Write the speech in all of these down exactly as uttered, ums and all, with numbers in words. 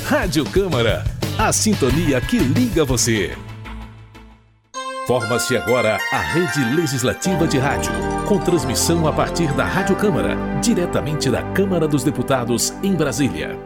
Rádio Câmara, a sintonia que liga você. Forma-se agora a Rede Legislativa de Rádio, com transmissão a partir da Rádio Câmara, diretamente da Câmara dos Deputados, em Brasília.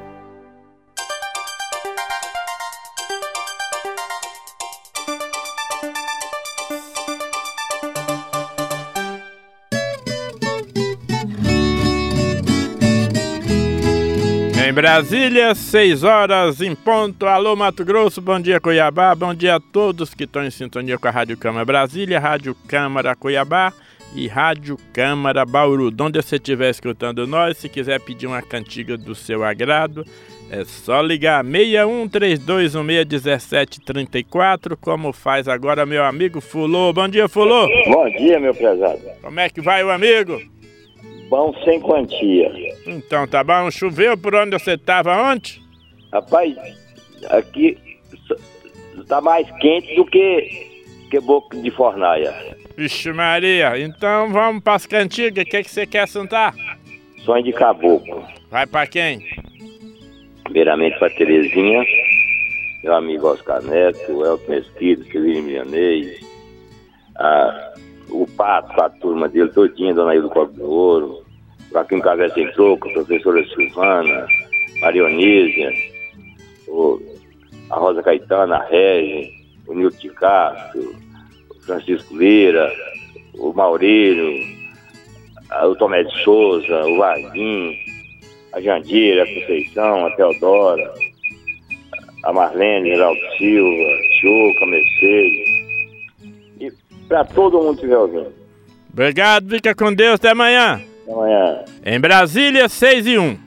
Em Brasília, seis horas em ponto. Alô, Mato Grosso, bom dia, Cuiabá. Bom dia a todos que estão em sintonia com a Rádio Câmara Brasília, Rádio Câmara Cuiabá e Rádio Câmara Bauru. De onde você estiver escutando nós, se quiser pedir uma cantiga do seu agrado, é só ligar seis um três dois um seis um sete três quatro, como faz agora meu amigo Fulô. Bom dia, Fulô. Bom dia, meu prezado. Como é que vai o amigo? Bom sem quantia. Então tá bom. Choveu por onde você estava ontem? Rapaz, aqui tá mais quente do que, que boca de fornalha. Vixe Maria, então vamos pras cantigas. O que, que você quer sentar? Sonho de caboclo. Vai pra quem? Primeiramente pra Terezinha, meu amigo Oscar Neto, o Elton Mesquita, Severino Milanês, a... o Pato, a turma dele todinha, Dona Ildo Cobre do Ouro, Joaquim Caveira Sem Troco, a professora Silvana, Marionísia, o, a Rosa Caetana, a Regi, o Nilton de Castro, o Francisco Lira, o Maurílio, a, o Tomé de Souza, o Vaguinho, a Jandira, a Conceição, a Teodora, a Marlene, Geraldo Silva, Chuca, Mercedes. Pra todo mundo que estiver ouvindo. Obrigado, fica com Deus, até amanhã. Até amanhã. Em Brasília, seis e um.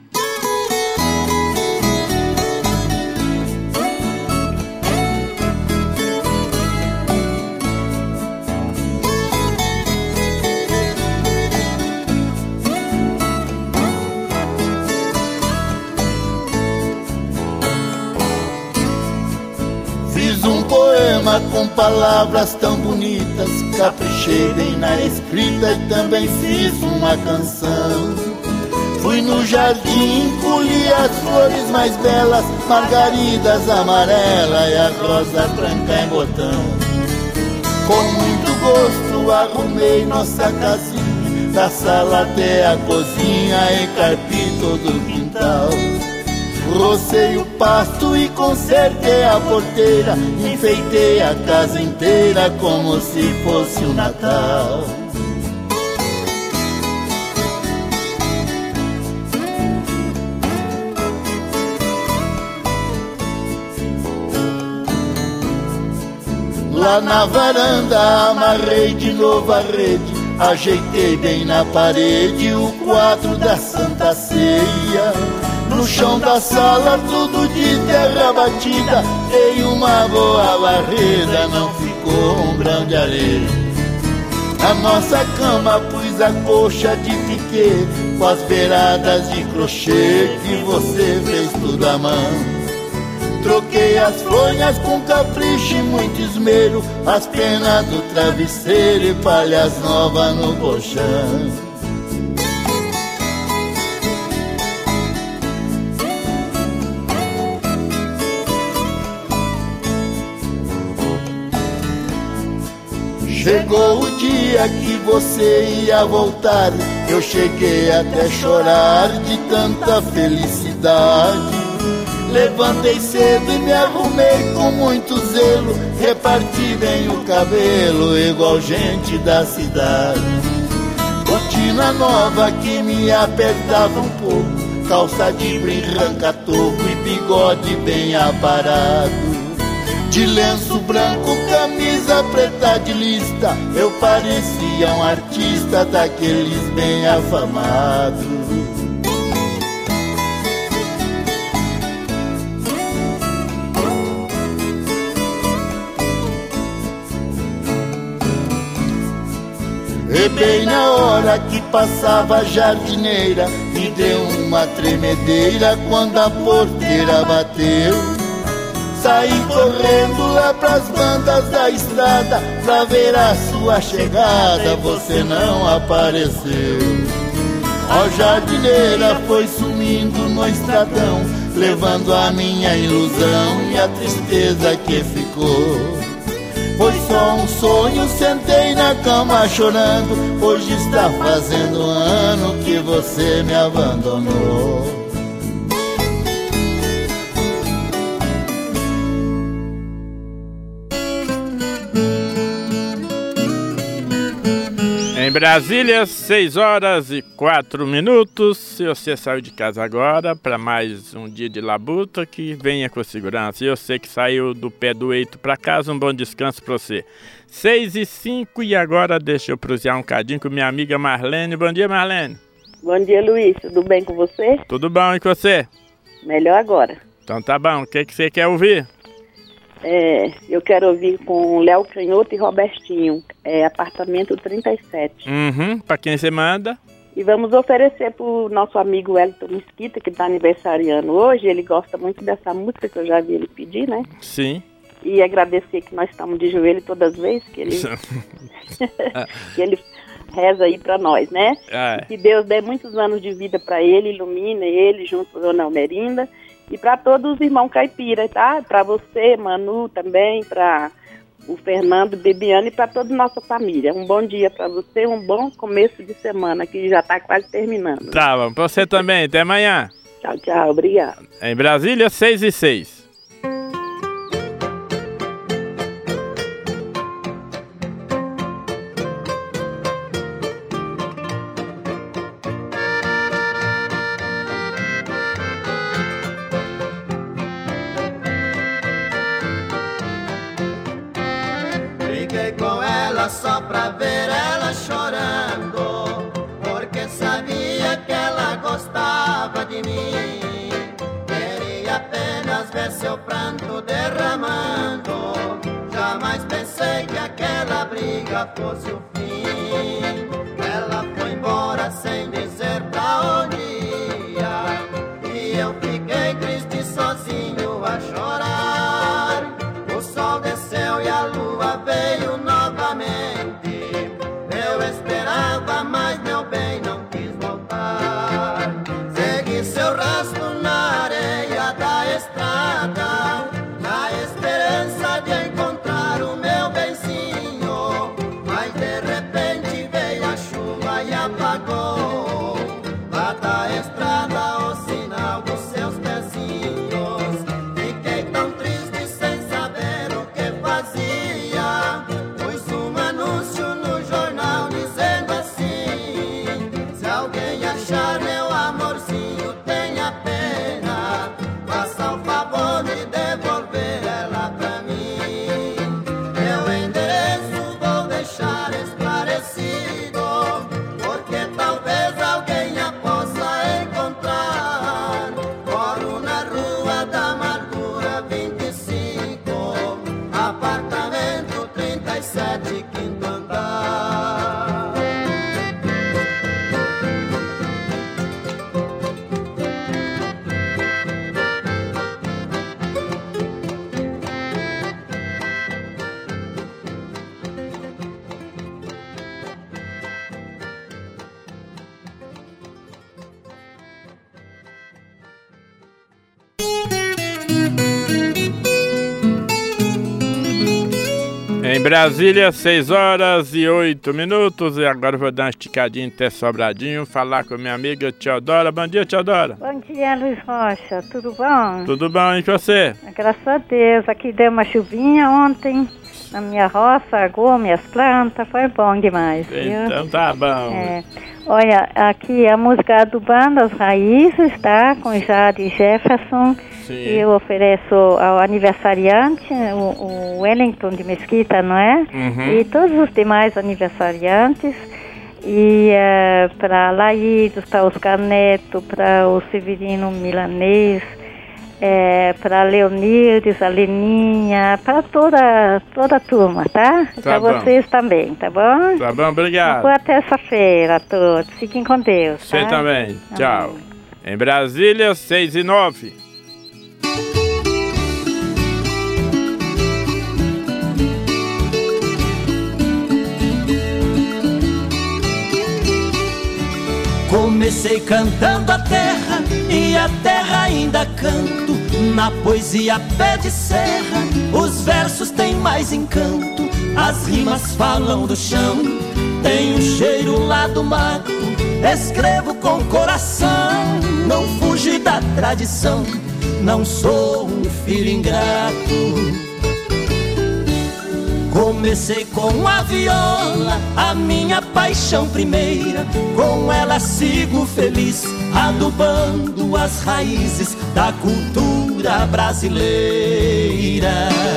Com palavras tão bonitas, caprichei bem na escrita e também fiz uma canção. Fui no jardim, colhi as flores mais belas, margaridas amarelas e a rosa branca em botão. Com muito gosto arrumei nossa casinha, da sala até a cozinha, encarpi todo o quintal. Rocei o pasto e consertei a porteira, enfeitei a casa inteira como se fosse o Natal. Lá na varanda amarrei de novo a rede, ajeitei bem na parede o quadro da Santa Ceia. No chão da sala tudo de terra batida, dei uma boa varrida, não ficou um grão de areia. Na nossa cama pus a coxa de piquê, com as beiradas de crochê que você fez tudo à mão. Troquei as fronhas com capricho e muito esmero, as penas do travesseiro e palhas novas no colchão. Chegou o dia que você ia voltar, eu cheguei até chorar de tanta felicidade. Levantei cedo e me arrumei com muito zelo, reparti bem o cabelo igual gente da cidade. Botina nova que me apertava um pouco, calça de brinca, toco e bigode bem aparado. De lenço branco, camisa preta de lista, eu parecia um artista daqueles bem afamados. E bem na hora que passava a jardineira, me deu uma tremedeira quando a porteira bateu. Saí correndo lá pras bandas da estrada, pra ver a sua chegada, você não apareceu. A jardineira foi sumindo no estradão, levando a minha ilusão e a tristeza que ficou. Foi só um sonho, sentei na cama chorando. Hoje está fazendo um ano que você me abandonou. Em Brasília, seis horas e quatro minutos. Se você saiu de casa agora para mais um dia de labuta, que venha com segurança. E eu sei que saiu do pé do eito para casa, um bom descanso para você. seis e cinco e agora deixa eu prosear um cadinho com minha amiga Marlene. Bom dia, Marlene. Bom dia, Luiz. Tudo bem com você? Tudo bom, e com você? Melhor agora. Então tá bom. O que, que você quer ouvir? É, eu quero ouvir com Léo Canhoto e Robertinho, é, apartamento trinta e sete. Uhum, pra quem você manda? E vamos oferecer pro nosso amigo Wellington Mesquita, que tá aniversariando hoje. Ele gosta muito dessa música que eu já vi ele pedir, né? Sim. E agradecer que nós estamos de joelho todas as vezes, que ele, que ele reza aí pra nós, né? Ah. Que Deus dê muitos anos de vida pra ele, ilumine ele junto com a Dona Almerinda. E para todos os irmãos caipiras, tá? Para você, Manu, também, para o Fernando, Bebiano e para toda a nossa família. Um bom dia para você, um bom começo de semana, que já está quase terminando. Tá bom, para você também. Até amanhã. Tchau, tchau. Obrigado. Em Brasília, seis e seis. Só pra ver ela chorando, porque sabia que ela gostava de mim. Queria apenas ver seu pranto derramando. Jamais pensei que aquela briga fosse o fim. Ela foi embora sem dizer pra onde ia, e eu fiquei triste sozinho a chorar. O sol desceu e a lua veio novamente. Eu esperava, mas meu bem não quis voltar. Segui seu rastro na areia da estrada, na esperança de encontrar o meu benzinho. Mas de repente veio a chuva e apagou lá da estrada o sinal dos seus pezinhos. Fiquei tão triste sem saber o que fazia. Pus um anúncio no jornal dizendo assim: se alguém achar meu amorzinho, tenha pena, faça o favor de devolver ela pra mim. Meu endereço vou deixar esclarecido, porque talvez alguém a possa encontrar. Moro na Rua da Amargura vinte e cinco, apartamento trinta e sete, quinto andar. Em Brasília, seis horas e oito minutos. E agora eu vou dar uma esticadinha até Sobradinho, falar com minha amiga Teodora. Bom dia, Teodora. Bom dia, Luiz Rocha. Tudo bom? Tudo bom, e com você? Graças a Deus. Aqui deu uma chuvinha ontem na minha roça, agou minhas plantas. Foi bom demais, viu? Então tá bom. É. Olha, aqui a música do Banda As Raízes, tá? Com Jade Jefferson. Sim. Eu ofereço ao aniversariante, o, o Wellington de Mesquita, não é? Uhum. E todos os demais aniversariantes. E uh, para Laídos, para Oscar Neto, para o Severino Milanês, é, para Leonildes, a Leninha, para toda, toda a turma, tá? Tá para bom. vocês também, tá bom? Tá bom, obrigado. Boa terça-feira a todos. Fiquem com Deus. Você tá? também. Tá Tchau. bom. Em Brasília, seis e nove. Comecei cantando a terra e a terra ainda canto. Na poesia pé de serra, os versos têm mais encanto. As rimas falam do chão, tem um cheiro lá do mato. Escrevo com coração, não fugi da tradição. Não sou um filho ingrato. Comecei com a viola, a minha paixão primeira. Com ela sigo feliz, adubando as raízes da cultura brasileira.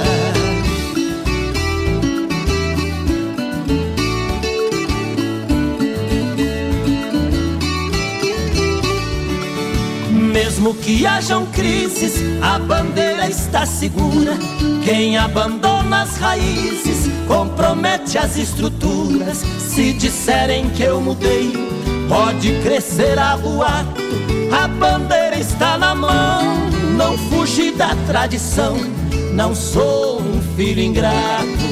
Mesmo que hajam crises, a bandeira está segura. Quem abandona as raízes compromete as estruturas. Se disserem que eu mudei, pode crescer a boato. A bandeira está na mão, não fugi da tradição. Não sou um filho ingrato.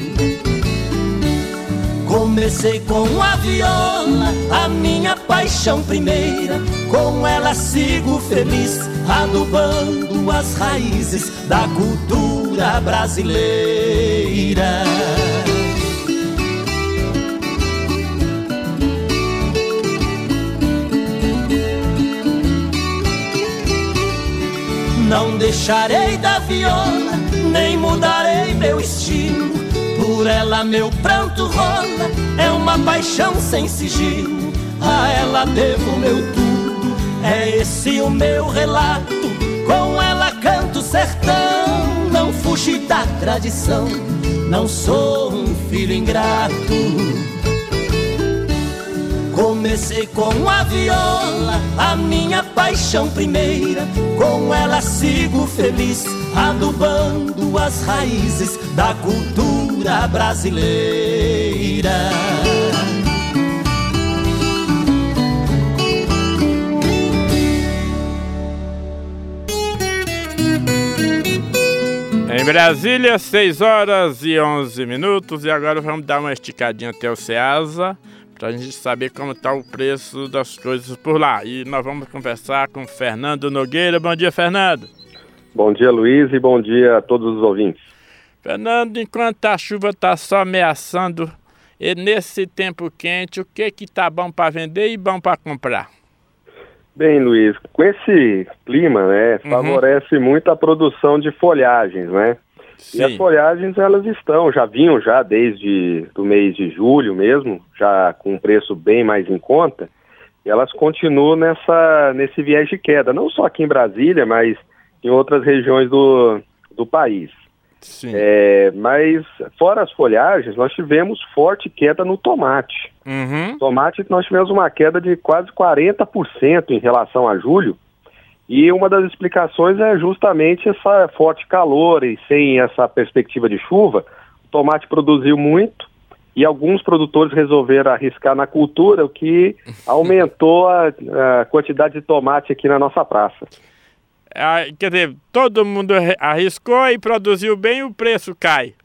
Comecei com a viola, a minha paixão primeira. Com ela sigo feliz, adubando as raízes da cultura brasileira. Não deixarei da viola, nem mudarei meu estilo. Por ela meu pranto rola, é uma paixão sem sigilo. A ela devo meu tudo, é esse o meu relato. Com ela canto sertão, não fugi da tradição. Não sou um filho ingrato. Comecei com a viola, a minha paixão primeira. Com ela sigo feliz, adubando as raízes da cultura brasileira. Em Brasília, seis horas e onze minutos. E agora vamos dar uma esticadinha até o Ceasa, para a gente saber como está o preço das coisas por lá. E nós vamos conversar com Fernando Nogueira. Bom dia, Fernando. Bom dia, Luiz, e bom dia a todos os ouvintes. Fernando, enquanto a chuva está só ameaçando, e nesse tempo quente, o que que tá bom para vender e bom para comprar? Bem, Luiz, com esse clima, né, uhum. favorece muito a produção de folhagens, né? Sim. E as folhagens, elas estão, já vinham já desde o mês de julho mesmo, já com um preço bem mais em conta, e elas continuam nessa, nesse viés de queda, não só aqui em Brasília, mas em outras regiões do, do país. Sim. É, mas, fora as folhagens, nós tivemos forte queda no tomate. Uhum. Tomate, nós tivemos uma queda de quase quarenta por cento em relação a julho, e uma das explicações é justamente essa forte calor, e sem essa perspectiva de chuva, o tomate produziu muito, e alguns produtores resolveram arriscar na cultura, o que aumentou a, a quantidade de tomate aqui na nossa praça. Ah, quer dizer, todo mundo arriscou e produziu bem, o preço cai.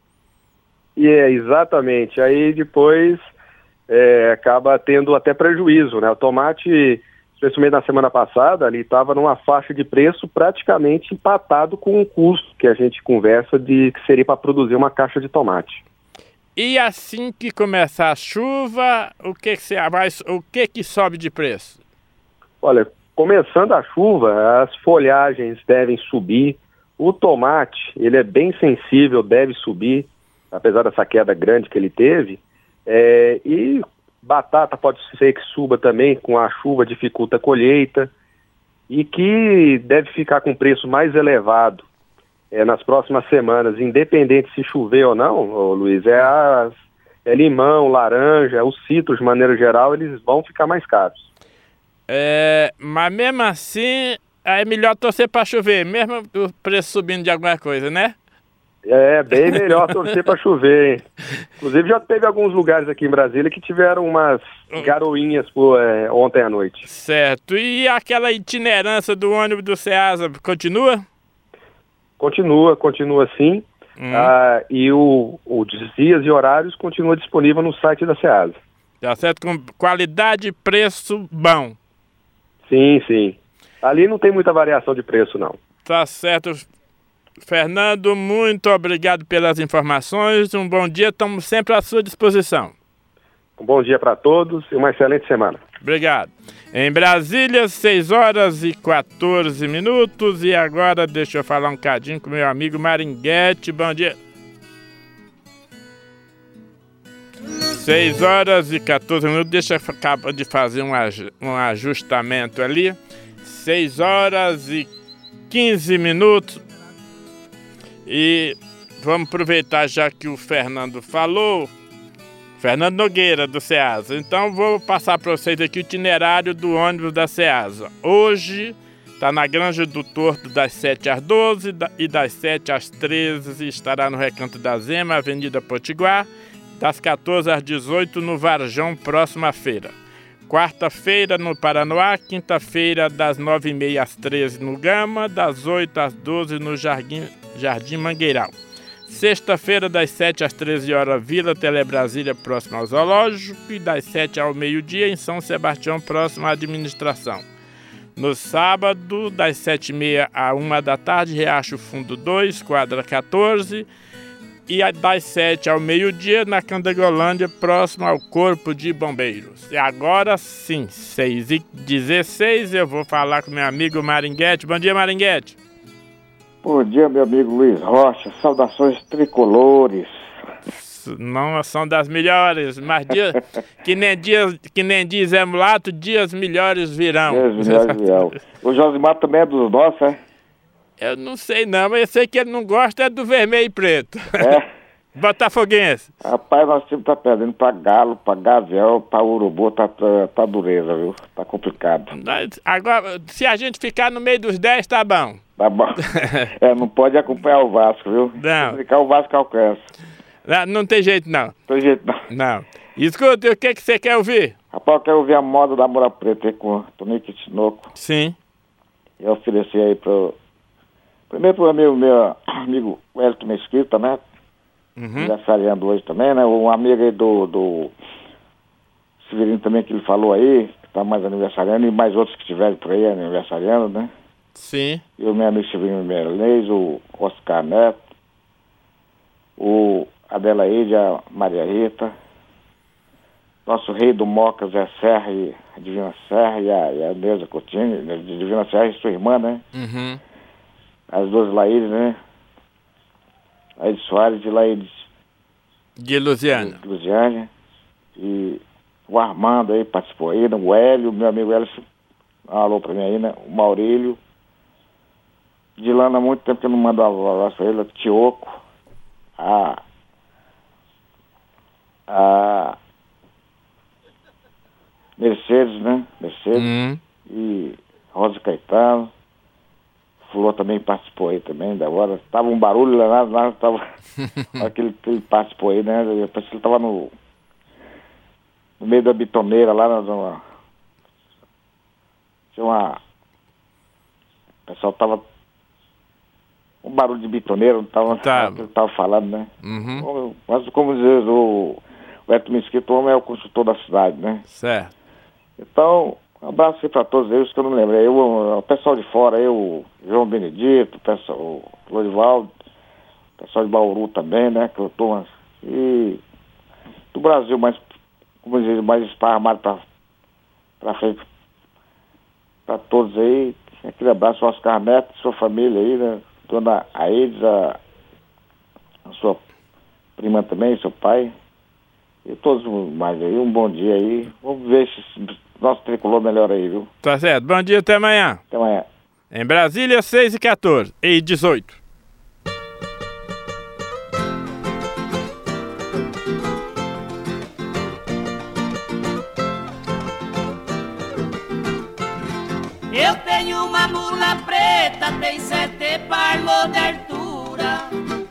E é, exatamente. Aí depois é, acaba tendo até prejuízo, né? O tomate, especialmente na semana passada, ali estava numa faixa de preço praticamente empatado com o custo que a gente conversa de que seria para produzir uma caixa de tomate. E assim que começar a chuva, o que que, você, o que, que sobe de preço? Olha, começando a chuva, as folhagens devem subir. O tomate, ele é bem sensível, deve subir, apesar dessa queda grande que ele teve. É, e batata pode ser que suba também, com a chuva dificulta a colheita. E que deve ficar com preço mais elevado é, nas próximas semanas, independente se chover ou não, ô, Luiz, é, as, é limão, laranja, os citros de maneira geral, eles vão ficar mais caros. É, mas mesmo assim, é melhor torcer para chover, mesmo o preço subindo de alguma coisa, né? É, bem melhor torcer para chover, hein? Inclusive já teve alguns lugares aqui em Brasília que tiveram umas garoinhas por, é, ontem à noite. Certo. E aquela itinerância do ônibus do Ceasa continua? Continua, continua sim. Hum. Ah, e o, os dias e horários continua disponível no site da Ceasa. Tá certo, com qualidade e preço bom. Sim, sim. Ali não tem muita variação de preço, não. Tá certo. Fernando, muito obrigado pelas informações. Um bom dia, estamos sempre à sua disposição. Um bom dia para todos e uma excelente semana. Obrigado. Em Brasília, seis horas e quatorze minutos. E agora deixa eu falar um cadinho com meu amigo Maringuete. Bom dia. seis horas e quatorze minutos. Deixa eu acabar de fazer um, aj- um ajustamento ali. seis horas e quinze minutos. E vamos aproveitar já que o Fernando falou. Fernando Nogueira, do Ceasa. Então vou passar para vocês aqui o itinerário do ônibus da Ceasa. Hoje está na Granja do Torto das sete às doze e das sete às treze estará no Recanto da Zema, Avenida Potiguar, das quatorze às dezoito no Varjão, próxima feira. Quarta-feira no Paranoá, quinta-feira das nove e meia às treze no Gama, das oito às doze no Jardim, Jardim Mangueiral. Sexta-feira, das sete às treze horas, Vila Telebrasília, próximo ao Zoológico, e das sete ao meio-dia, em São Sebastião, próximo à administração. No sábado, das sete e meia à uma da tarde, Riacho Fundo dois, quadra quatorze, e das sete ao meio-dia, na Candangolândia, próximo ao Corpo de Bombeiros. E agora sim, seis e dezesseis, eu vou falar com meu amigo Maringuete. Bom dia, Maringuete. Bom dia, meu amigo Luiz Rocha. Saudações tricolores. Não são das melhores, mas dia, que, nem dias, que nem diz Zé Mulato, dias melhores virão. Dias melhores virão. O Josimar também é dos nossos, é? Eu não sei não, mas eu sei que ele não gosta é do vermelho e preto. É? Botafoguense. Rapaz, nosso time tá perdendo pra Galo, pra Gavião, pra Urubu, tá, tá, tá dureza, viu? Tá complicado. Agora, se a gente ficar no meio dos dez, tá bom. Tá bom. É, não pode acompanhar o Vasco, viu? Não. Se ficar, o Vasco alcança. Não, não tem jeito, não. Não tem jeito, não. Não. Escuta, o que, que você quer ouvir? Rapaz, eu quero ouvir a moda da Moura Preta aí com o Tonico Tinoco. Sim. Eu ofereci aí pro... Primeiro pro amigo, meu amigo Wellington Mesquita, né? Uhum. Aniversariando hoje também, né? Um amigo aí do... do... Severino também, que ele falou aí, que tá mais aniversariando, e mais outros que estiverem por aí aniversariando, né? Sim. E o meu amigo Severino Merleis, o Oscar Neto, o Adelaide, a Maria Rita, nosso rei do Moca, Zé Serra, e a Divina Serra, e a, e a Neuza Coutinho, a Divina Serra e sua irmã, né? Uhum. As duas Laídes, né? Laíde Soares e Laíde de Luziânia. De Luziânia. E o Armando aí participou aí, né? O Hélio, meu amigo Hélio, um alô pra mim aí, né? O Maurílio. Dilana, há muito tempo que eu não mando um abraço pra ele, o Tioco. A... A... Mercedes, né? Mercedes. Uhum. E Rosa Caetano. Flor também participou aí também, da hora. Tava um barulho lá, lá tava... aquele que ele participou aí, né? Eu pensei que ele tava no... no meio da bitoneira lá, na... Numa... Tinha uma... O pessoal tava... um barulho de bitoneira, não tava... Tá. Ele tava falando, né? Uhum. Mas como diz o... O Hélio Mesquita, o homem é o construtor da cidade, né? Certo. Então... Um abraço aí para todos eles que eu não lembro. Eu, o pessoal de fora, eu, o João Benedito, o pessoal, o Lorivaldo, o pessoal de Bauru também, né? Que eu tô, e do Brasil, mais, como dizer, mais esparramado para para frente, para todos aí. Aquele abraço ao Oscar Neto, sua família aí, né? Dona Aedes, a, a sua prima também, seu pai. E todos mais aí, um bom dia aí. Vamos ver se nosso tricolor melhor aí, viu? Tá certo. Bom dia, até amanhã. Até amanhã. Em Brasília, seis e quatorze e dezoito. Eu tenho uma mula preta, tem sete palmos de altura.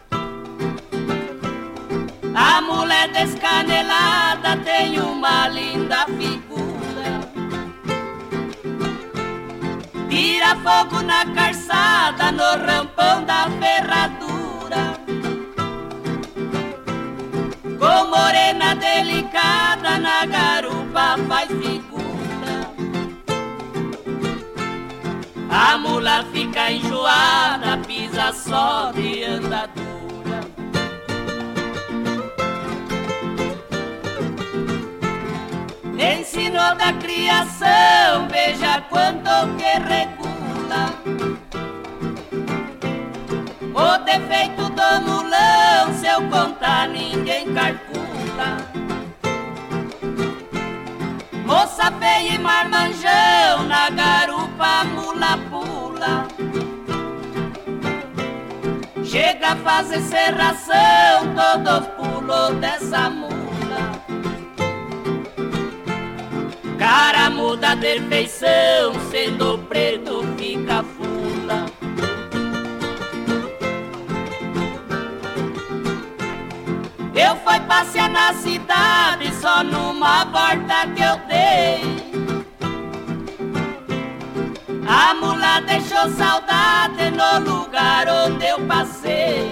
A mula é descanelada, tem uma linda figura. Tira fogo na calçada, no rampão da ferradura. Com morena delicada, na garupa faz figura. mula fica enjoada, pisa só de andadura. Ensinou da criação, veja quanto que regula. O defeito do mulão, se eu contar ninguém calcula. Moça feia e marmanjão, na garupa a mula pula. Chega a fazer serração, todos pulou dessa mula. Cara muda de feição, sendo preto fica fula. Eu fui passear na cidade só numa volta que eu dei. A mula deixou saudade no lugar onde eu passei.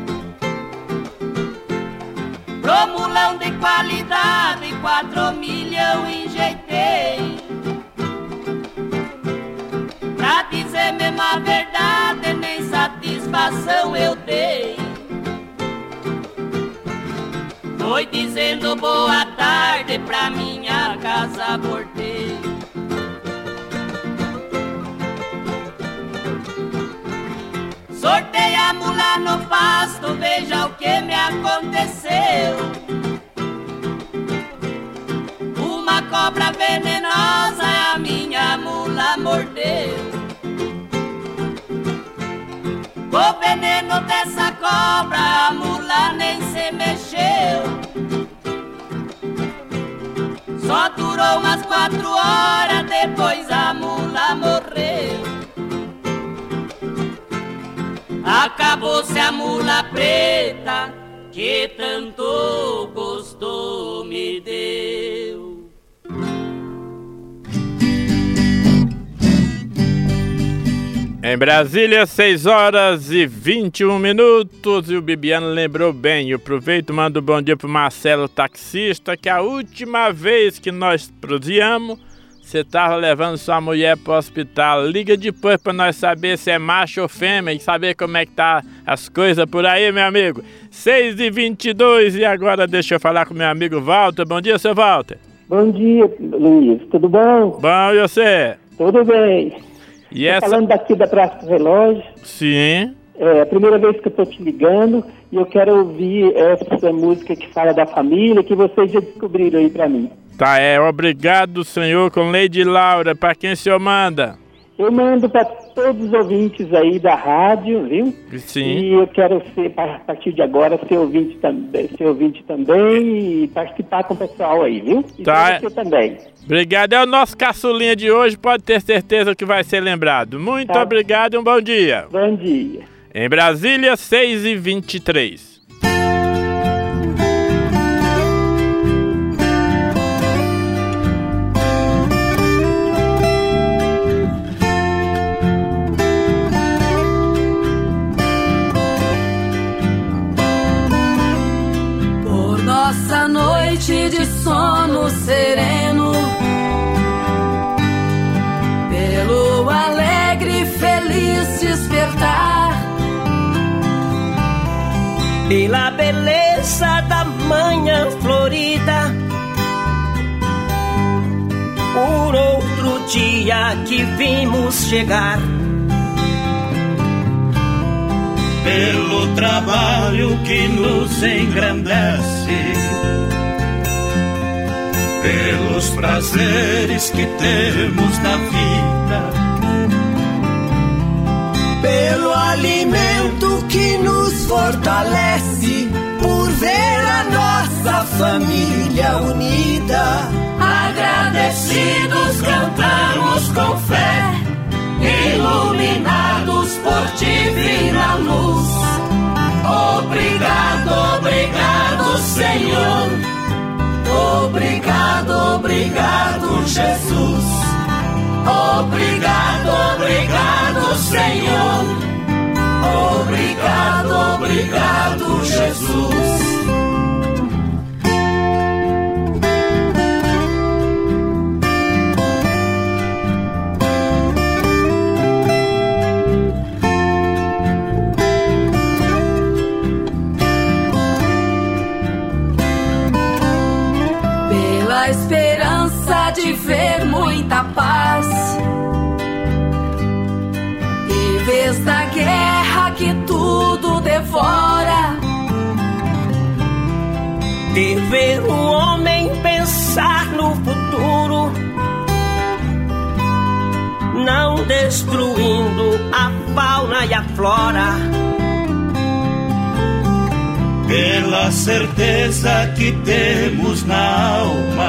Pro mulão de qualidade, quatro milhão enjeitei. Pra dizer mesmo a verdade, nem satisfação eu dei. Foi dizendo boa tarde, pra minha casa voltei. Sortei a mula no pasto, veja o que me aconteceu. Uma cobra venenosa a minha mula mordeu. Com o veneno dessa cobra a mula nem se mexeu. Só durou umas quatro horas, depois a mula morreu. Acabou-se a mula preta, que tanto gosto me deu. Em Brasília, seis horas e vinte e um minutos, e o Bibiano lembrou bem. Eu aproveito e mando um bom dia pro Marcelo, taxista, que a última vez que nós proseamos, você tava levando sua mulher pro hospital. Liga depois pra nós saber se é macho ou fêmea e saber como é que tá as coisas por aí, meu amigo. seis e vinte e dois, e agora deixa eu falar com meu amigo Walter. Bom dia, seu Walter. Bom dia, Luiz. Tudo bom? Bom, e você? Tudo bem. E essa... falando daqui da Praça do Relógio. Sim. É a primeira vez que eu tô te ligando e eu quero ouvir essa música que fala da família, que vocês já descobriram aí pra mim. Tá, é Obrigado, Senhor, com Lady Laura. Pra quem o senhor manda? Eu mando pra todos os ouvintes aí da rádio, viu? Sim. E eu quero ser, a partir de agora, ser ouvinte também, ser ouvinte também e participar com o pessoal aí, viu? E tá. Você também. Obrigado. É o nosso caçulinha de hoje, pode ter certeza que vai ser lembrado. Muito tá. Obrigado e um bom dia. Bom dia. Em Brasília, seis e vinte e três. Nossa noite de sono sereno, pelo alegre e feliz despertar, pela beleza da manhã florida, por outro dia que vimos chegar, pelo trabalho que nos engrandece, pelos prazeres que temos na vida, pelo alimento que nos fortalece, por ver a nossa família unida. Agradecidos cantamos com fé, iluminados por divina luz. Obrigado, obrigado, Senhor. Obrigado, obrigado, Jesus. Obrigado, obrigado, Senhor. Obrigado, obrigado, Jesus. desta guerra que tudo devora. De ver o homem pensar no futuro, não destruindo a fauna e a flora. Pela certeza que temos na alma,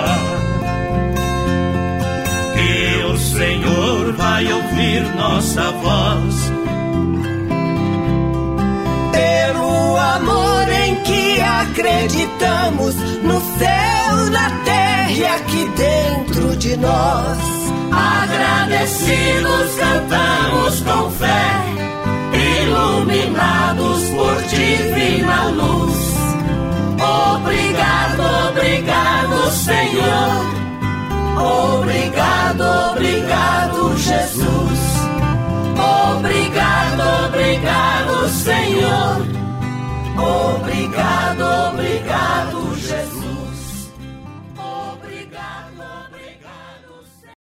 que o Senhor vai ouvir nossa voz. Pelo amor em que acreditamos, no céu, na terra e aqui dentro de nós. Agradecidos cantamos com fé, iluminados por divina luz. Obrigado, obrigado, Senhor. Obrigado, obrigado, Jesus. Obrigado, obrigado, Senhor. Obrigado, obrigado,